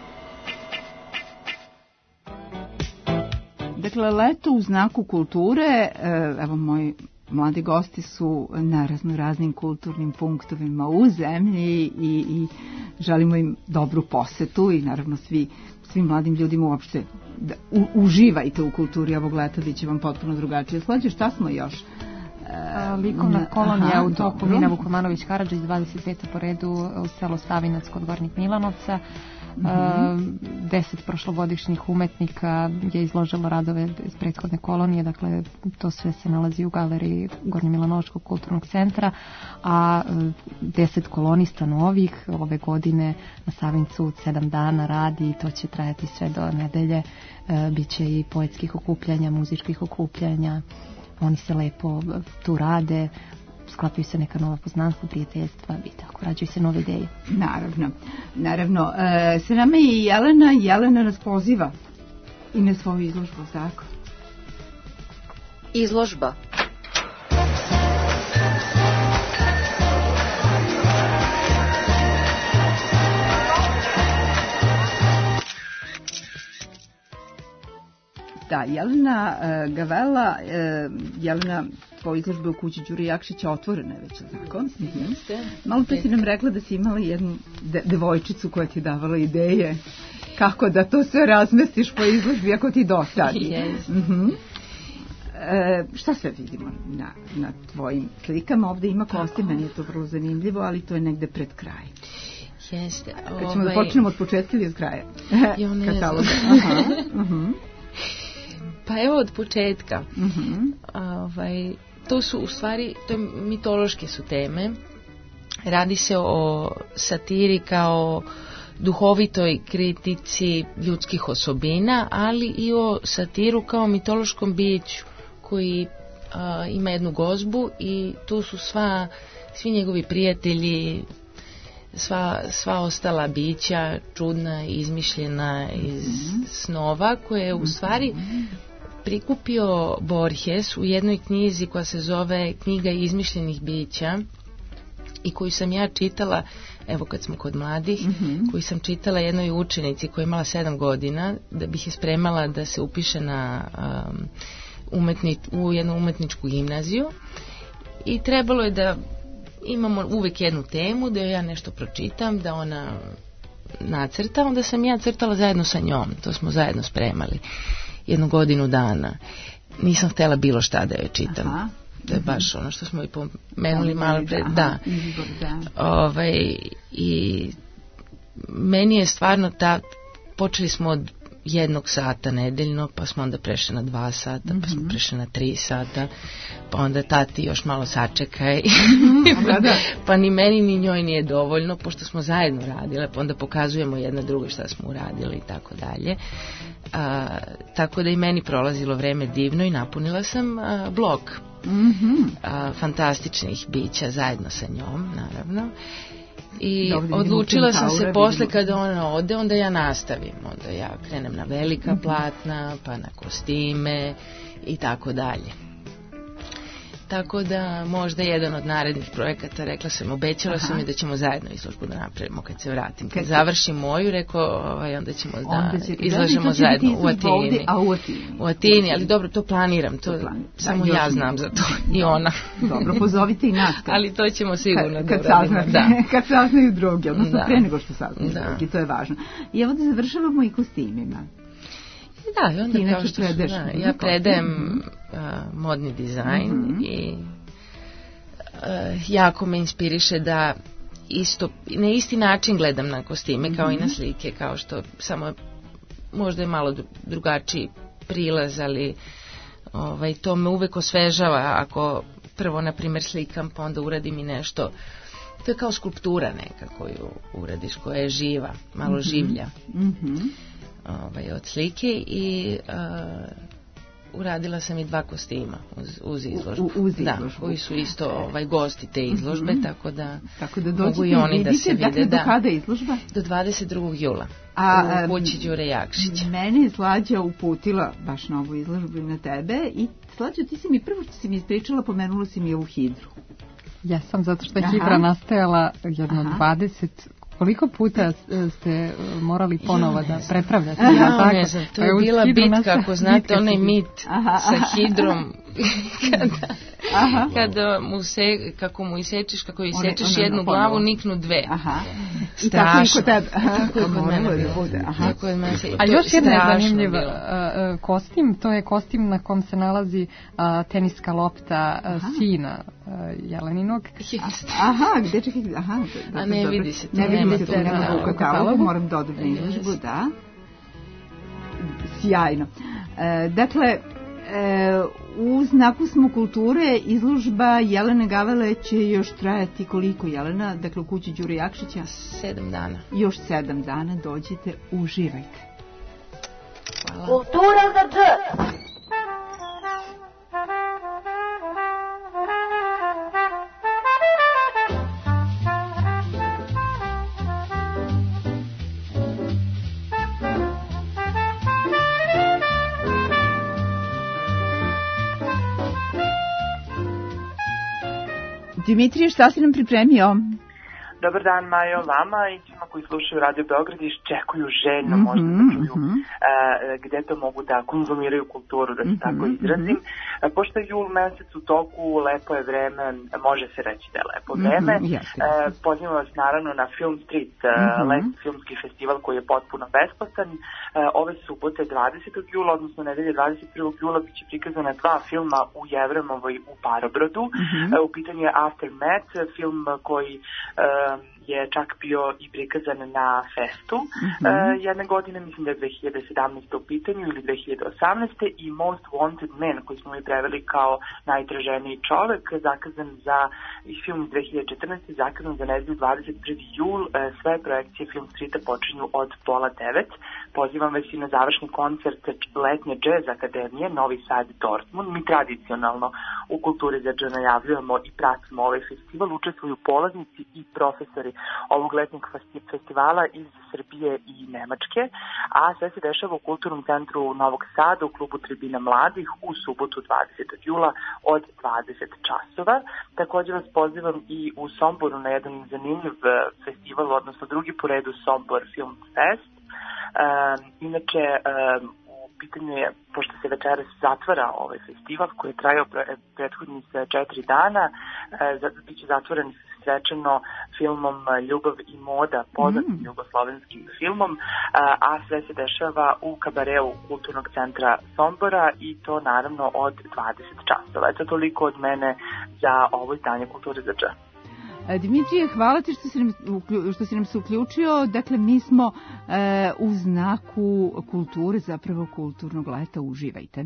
Dakle, leto u znaku kulture, evo moji mladi gosti su na razno raznim kulturnim punktovima u zemlji i, i želimo im dobru posetu i naravno svi, svim mladim ljudima uopšte da u, uživajte u kulturi ovog leta, bit će vam potpuno drugačije. Slađe, šta smo još? Likovna kolonija u toku Mina Vukomanović Karadžić, dvadeset peta po redu u selo Savinac kod Gornjeg Milanovca. Mm-hmm. Deset prošlogodišnjih umetnika je izložilo radove iz prethodne kolonije, dakle to sve se nalazi u galeriji Gornjemilanovačkog kulturnog centra, a deset kolonista novih ove godine na Savincu sedam dana radi i to će trajati sve do nedelje. Biće i poetskih okupljanja, muzičkih okupljanja, oni se lepo tu rade, sklapaju se neka nova poznanstva, prijateljstva i tako, rađaju se nove ideje. Naravno, naravno. E, se nama i Jelena, Jelena nas poziva i na svoju izložbu, tako? Izložba. Da, Jelena uh, Gavela, uh, Jelena po izložbe u kući Đure Jakšića otvorena je već, tako? Mm-hmm. Malo pre si nam rekla da si imala jednu de- devojčicu koja ti davala ideje kako da to sve razmestiš po izložbi ako ti dosadi. Yes. Mm-hmm. E, šta sve vidimo na, na tvojim slikama? Ovde ima kostim, meni je to vrlo zanimljivo, ali to je negde pred kraj. Jeste. Kad ćemo ovaj... da počnemo od početka ili od kraja? Jo, ne Kataloga. Aha, uh-huh. Pa evo od početka. Uh-huh. Ovaj, to su u stvari, to je, mitološke su teme. Radi se o satiri kao duhovitoj kritici ljudskih osobina, ali i o satiru kao mitološkom biću koji a, ima jednu gozbu i tu su sva, svi njegovi prijatelji, sva, sva ostala bića čudna i izmišljena iz mm-hmm. snova, koje je u stvari prikupio Borges u jednoj knjizi koja se zove Knjiga izmišljenih bića i koju sam ja čitala, evo kad smo kod mladih, mm-hmm. koju sam čitala jednoj učenici koja je imala sedam godina da bih je spremala da se upiše na um, umetni, u jednu umetničku gimnaziju i trebalo je da imamo uvek jednu temu, da ja nešto pročitam, da ona nacrta, onda sam ja crtala zajedno sa njom, to smo zajedno spremali jednu godinu dana. Nisam htjela bilo šta da joj čitam. Aha. To je baš ono što smo i pomenuli malo pre, da. da. Ovaj, i meni je stvarno ta, počeli smo od jednog sata nedeljno, pa smo onda prešli na dva sata, mm-hmm. pa smo prešli na tri sata, pa onda tati još malo sačekaj. pa, pa ni meni ni njoj nije dovoljno, pošto smo zajedno radile, pa onda pokazujemo jedna drugoj šta smo uradili i tako dalje. A, tako da i meni prolazilo vreme divno i napunila sam a, blog mm-hmm. a, fantastičnih bića zajedno sa njom, naravno. I Dobre, odlučila sam se posle kada ona ode, onda ja nastavim, onda ja krenem na velika mm-hmm. platna, pa na kostime i tako dalje. Tako da možda jedan od narednih projekata, rekla sam, obećala Aha. sam mi da ćemo zajedno izložbu da napravimo kad se vratim. Kad, kad završim moju, rekao, ovaj, onda ćemo onda da izlažemo zajedno u Atini. Ovdje, a u Atini. U Atini, ali dobro, to planiram, to, to plan. samo da, ja znam za to i ona. Dobro, pozovite i nas. Kad, ali to ćemo sigurno kad, da uradimo. Da. Kad saznaju drugi, odnosno da. pre nego što saznaju da. drugi, to je važno. I evo da završavamo i kostimima. Da, i onda kao što predeš, su, da, ja predajem uh, modni dizajn mm-hmm. i uh, jako me inspiriše da isto, na isti način gledam na kostime mm-hmm. kao i na slike, kao što samo možda je malo drugačiji prilaz, ali ovaj, to me uvek osvežava ako prvo, na primjer, slikam, pa onda uradim i nešto. To je kao skulptura neka koju uradiš, koja je živa, malo mm-hmm. življa. Mhm. Ovaj, od slike i uh, uradila sam i dva kostima uz, uz izložbu. U, uz izložbu. Da, koji su isto ovaj, gosti te izložbe, mm-hmm. tako da, tako da mogu i oni da se vide. Dakle, do kada je izložba? Do dvadeset drugog jula. A, u kući Đure Jakšića. Mene je Slađa uputila baš na ovu izložbu i na tebe i Slađa, ti si mi prvo što si mi ispričala, pomenula si mi ovu hidru. Ja sam, zato što je Aha. hidra nastajala jedno Aha. dvadeset Koliko puta ste morali ponovo da prepravljate? Ja, ja ne znam, to je bila bitka, ako znate, onaj mit aha, sa hidrom, kada, aha. kada mu se, kako mu isečeš, kako isečeš jednu ponovo. Glavu, niknu dve. Aha. Strašno. Tako je kod mene bilo. Tako je mene. A još jedna zanimljiv kostim, to je kostim na kom se nalazi teniska lopta sina Jeleninog. Aha, gde čekaj, aha. A ne vidi se to. Ne vidi se to, nema u katalogu, moram da odobrim izložbu, da. Sjajno. Dakle, u znaku smo kulture izložba Jelene Gavele će još trajati koliko, Jelena? Dakle, u kući Đure Jakšića? Sedam dana. Još sedam dana, dođite, uživajte. Hvala. Kultura za dž. Dimitrije, šta si nam pripremio? Dobar dan, Majo, vama i svima koji slušaju Radio Beograd i iščekuju željno mm-hmm, možda da čuju mm-hmm. uh, gde to mogu da konzumiraju kulturu, da se mm-hmm, tako izrazim. Mm-hmm. Uh, pošto je jul mesec u toku, lepo je vreme, može se reći da je lepo vreme. Mm-hmm, yes, yes. Uh, pozivam vas naravno na Film Street, uh, mm-hmm. letni filmski festival koji je potpuno besplatan. Uh, ove subote dvadesetog jula, odnosno nedelje dvadeset prvog jula, biće prikazana dva filma u Jevremovoj u Parobrodu. Mm-hmm. Uh, u pitanju je Aftermath, film koji uh, je čak bio i prikazan na festu mm-hmm. uh, jedne godine, mislim da je dve hiljade sedamnaeste u pitanju ili dve hiljade osamnaeste i Most Wanted Man koji smo mi preveli kao najtraženiji čovek, zakazan za i film dve hiljade četrnaeste zakazan za nedelju dvadeset prvi jul. Uh, sve projekcije Film Streeta počinju od pola devet. Pozivam vas i na završni koncert letnje Jazz Akademije Novi Sad Dortmund. Mi tradicionalno u Kulturi za dž najavljujemo i pratimo ovaj festival, učestvuju polaznici i profesori ovog letnjeg festivala iz Srbije i Nemačke, a sve se dešava u Kulturnom centru Novog Sada u klubu Tribina mladih u subotu dvadesetog jula od dvadeset časova. Također vas pozivam i u Somboru na jedan zanimljiv festival, odnosno drugi po redu Sombor Film Fest. Um, inače, um, u pitanju je, pošto se večeras zatvara ovaj festival koji je trajao pre, prethodnih četiri dana, uh, bit će zatvoren svečano filmom Ljubav i moda, poznatim mm. jugoslovenskim filmom, uh, a sve se dešava u kabareu Kulturnog centra Sombora i to naravno od dvadeset časova. Eto toliko od mene za ovo izdanje Kulture za dž. Dimitrije, hvala ti što si nam, što si nam se uključio. Dakle, mi smo e, u znaku kulture, zapravo kulturnog leta. Uživajte.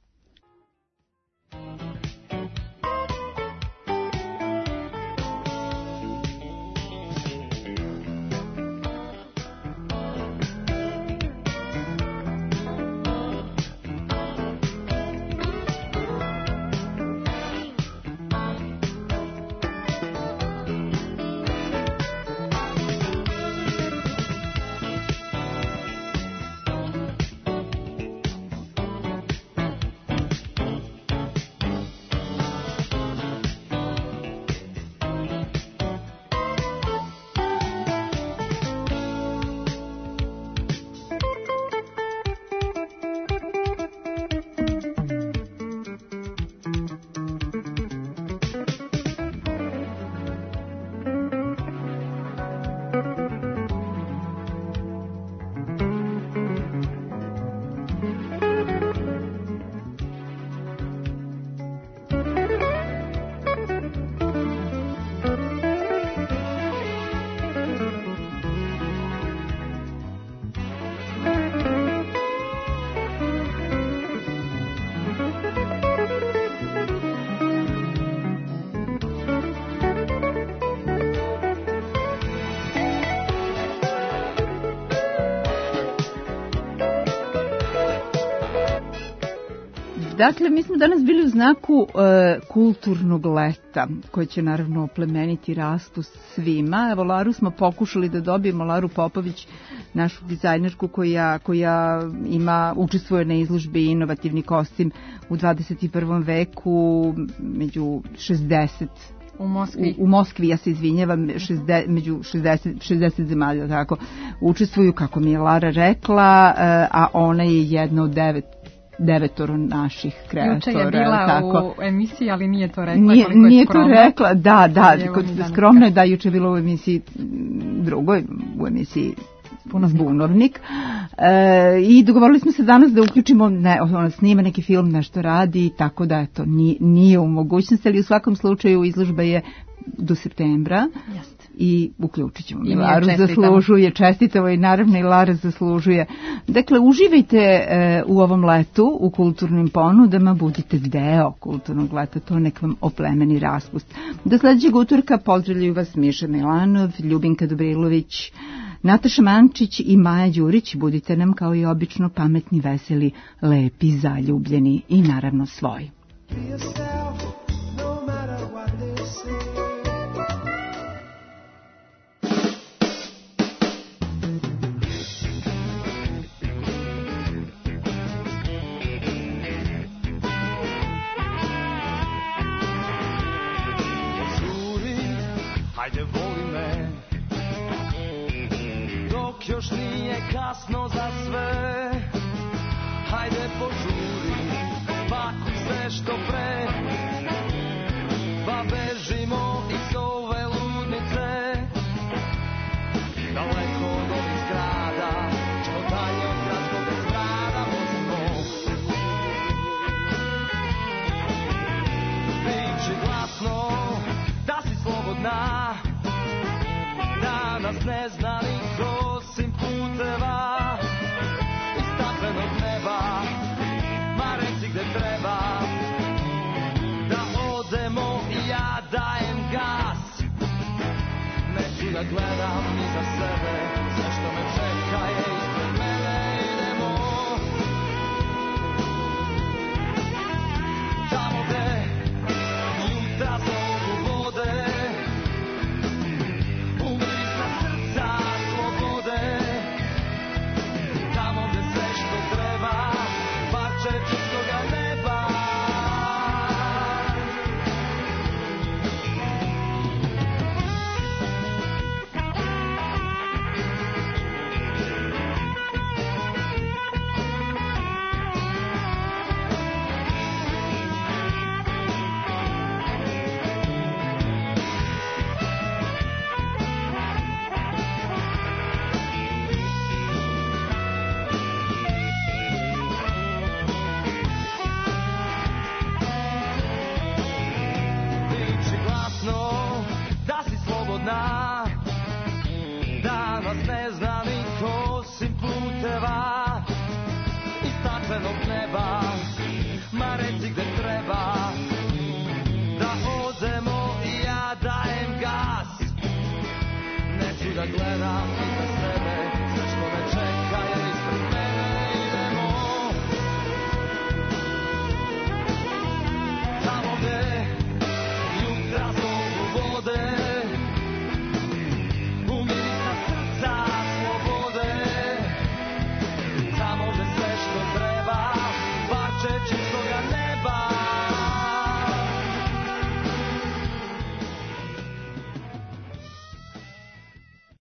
Dakle, mi smo danas bili u znaku e, kulturnog leta, koje će naravno oplemeniti raspust svima. Evo, Laru smo pokušali da dobijemo, Laru Popović, našu dizajnerku koja, koja ima, učestvuje na izložbi Inovativni kostim u dvadeset prvom veku, među šezdeset U Moskvi. U, u Moskvi, ja se izvinjavam, šezdeset, među šezdeset, šezdeset zemalja tako učestvuju, kako mi je Lara rekla, a ona je jedna od devet devetoro naših kreatora. Juče je bila tako. U emisiji, ali nije to rekla. Nije, koliko je nije skromna. to rekla, da, da, kod, skromno je da juče je bila u emisiji drugoj, u emisiji Punovnik. Punovnik. E, I dogovorili smo se danas da uključimo, ne, ona snima neki film, nešto radi, tako da eto, nije, nije u mogućnosti, ali u svakom slučaju izložba je do septembra. Jeste. I uključit ćemo mi Laru, zaslužuje, čestitavo i naravno i Lara zaslužuje. Dakle, uživajte e, u ovom letu u kulturnim ponudama, budite deo kulturnog leta, to nek vam oplemeni raspust. Do sledećeg utorka pozdravljaju vas Miša Milanov, Ljubinka Dobrilović, Nataša Mančić i Maja Đurić. Budite nam kao i obično pametni, veseli, lepi, zaljubljeni i naravno svoji. Hajde voli me, dok još nije kasno za sve. Hajde požuri, pakuj se što pre, pa bežimo iz ove ludnice. Daleko od ovih zgrada, što dalje od gradskog estrada vozimo. Priči glasno, da si slobodna, da nas ne zna niko osim puteva i staklenog neba, ma reci gde treba da odemo i ja dajem gas. Neću da gledam iza sebe, sve što me čeka je ispred mene, idemo tamo gde jutra zovu vode, ugrizna srca slobode, tamo gde sve što treba, parče čistkoga neba. Priči glasno, da si slobodna, da nas ne zna niko osim puteva i staklenog neba, ma reci gde treba da odemo i ja dajem gas. Neću da gledam iza